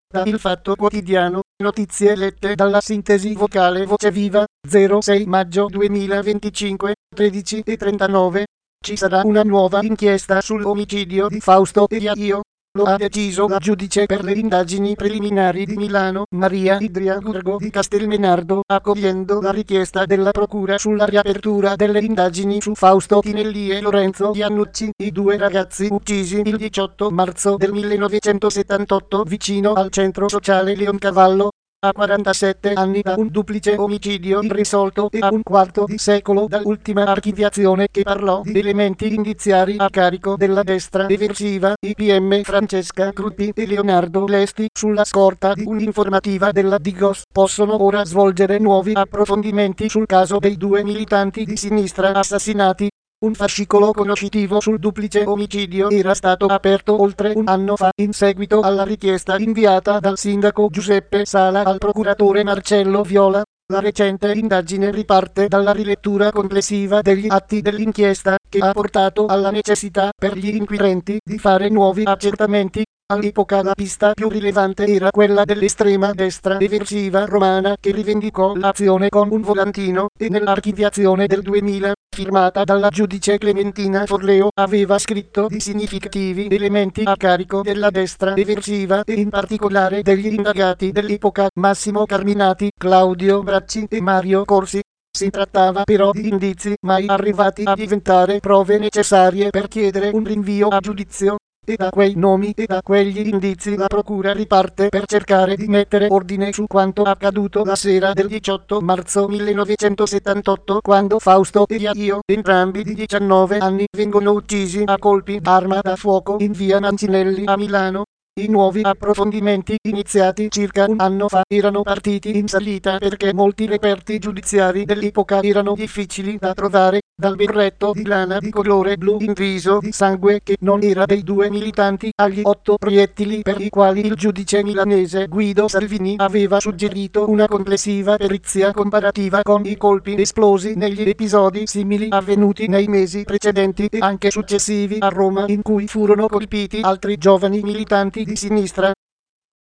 Da Il Fatto Quotidiano, notizie lette dalla sintesi vocale Voce Viva, 06 maggio 2025, 13:39. Ci sarà una nuova inchiesta sull'omicidio di Fausto e Iaio. Lo ha deciso la giudice per le indagini preliminari di Milano, Maria Idria Gurgo di Castelmenardo, accogliendo la richiesta della procura sulla riapertura delle indagini su Fausto Tinelli e Lorenzo Iannucci, i due ragazzi uccisi il 18 marzo del 1978 vicino al centro sociale Leoncavallo. A 47 anni da un duplice omicidio irrisolto e a un quarto di secolo dall'ultima archiviazione che parlò di elementi indiziari a carico della destra eversiva, i PM Francesca Cruppi e Leonardo Lesti, sulla scorta di un'informativa della Digos, possono ora svolgere nuovi approfondimenti sul caso dei due militanti di sinistra assassinati. Un fascicolo conoscitivo sul duplice omicidio era stato aperto oltre un anno fa in seguito alla richiesta inviata dal sindaco Giuseppe Sala al procuratore Marcello Viola. La recente indagine riparte dalla rilettura complessiva degli atti dell'inchiesta, che ha portato alla necessità per gli inquirenti di fare nuovi accertamenti. All'epoca la pista più rilevante era quella dell'estrema destra eversiva romana che rivendicò l'azione con un volantino, e nell'archiviazione del 2000, firmata dalla giudice Clementina Forleo, aveva scritto di significativi elementi a carico della destra eversiva e in particolare degli indagati dell'epoca Massimo Carminati, Claudio Bracci e Mario Corsi. Si trattava però di indizi mai arrivati a diventare prove necessarie per chiedere un rinvio a giudizio. E da quei nomi e da quegli indizi la procura riparte per cercare di mettere ordine su quanto accaduto la sera del 18 marzo 1978, quando Fausto e Iaio, entrambi di 19 anni, vengono uccisi a colpi d'arma da fuoco in via Mancinelli a Milano. I nuovi approfondimenti iniziati circa un anno fa erano partiti in salita perché molti reperti giudiziari dell'epoca erano difficili da trovare, dal berretto di lana di colore blu intriso di sangue che non era dei due militanti agli 8 proiettili per i quali il giudice milanese Guido Salvini aveva suggerito una complessiva perizia comparativa con i colpi esplosi negli episodi simili avvenuti nei mesi precedenti e anche successivi a Roma, in cui furono colpiti altri giovani militanti di sinistra.